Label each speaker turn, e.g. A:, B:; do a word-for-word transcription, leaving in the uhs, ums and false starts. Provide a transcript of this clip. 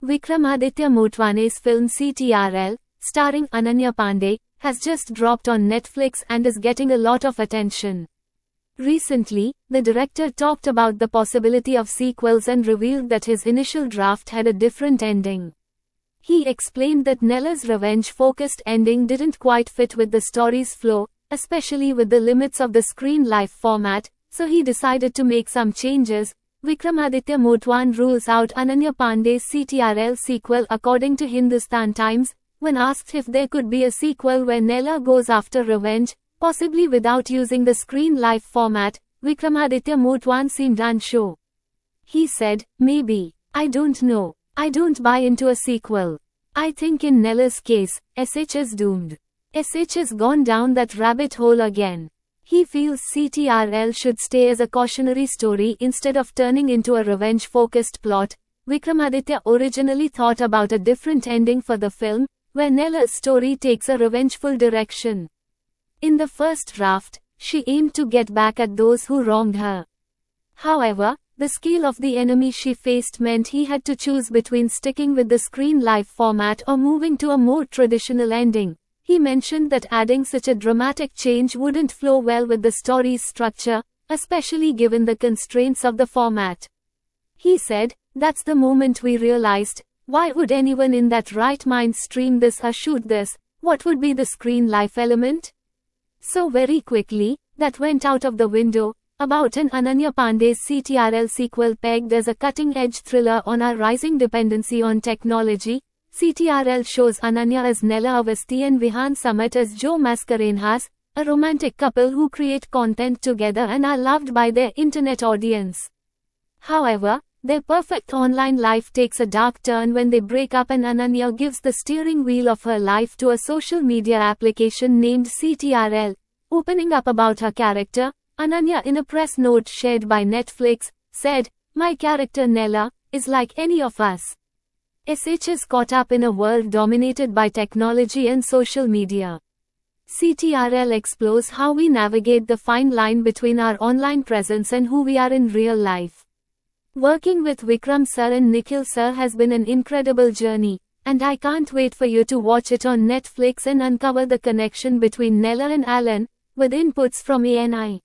A: Vikramaditya Motwane's film C T R L, starring Ananya Pandey, has just dropped on Netflix and is getting a lot of attention. Recently, the director talked about the possibility of sequels and revealed that his initial draft had a different ending. He explained that Nella's revenge-focused ending didn't quite fit with the story's flow, especially with the limits of the screen life format, so he decided to make some changes. Vikramaditya Motwane rules out Ananya Pandey's C T R L sequel according to Hindustan Times, when asked if there could be a sequel where Nella goes after revenge, possibly without using the screen life format. Vikramaditya Motwane seemed unsure. He said, "Maybe. I don't know. I don't buy into a sequel. I think in Nella's case, S H is doomed. S H has gone down that rabbit hole again." He feels C T R L should stay as a cautionary story instead of turning into a revenge-focused plot. Vikramaditya originally thought about a different ending for the film, where Nella's story takes a revengeful direction. In the first draft, she aimed to get back at those who wronged her. However, the scale of the enemy she faced meant he had to choose between sticking with the screen life format or moving to a more traditional ending. He mentioned that adding such a dramatic change wouldn't flow well with the story's structure, especially given the constraints of the format. He said, "That's the moment we realized, why would anyone in that right mind stream this or shoot this? What would be the screen life element?" So very quickly, that went out of the window. About an Ananya Pandey's C T R L sequel pegged as a cutting-edge thriller on our rising dependency on technology, C T R L shows Ananya as Nella Awasthi and Vihan Samat as Joe Mascarenhas, a romantic couple who create content together and are loved by their internet audience. However, their perfect online life takes a dark turn when they break up and Ananya gives the steering wheel of her life to a social media application named C T R L. Opening up about her character, Ananya, in a press note shared by Netflix, said, "My character Nella is like any of us. S H is caught up in a world dominated by technology and social media. C T R L explores how we navigate the fine line between our online presence and who we are in real life." Working with Vikram sir and Nikhil sir has been an incredible journey, and I can't wait for you to watch it on Netflix and uncover the connection between Nella and Alan, with inputs from A N I.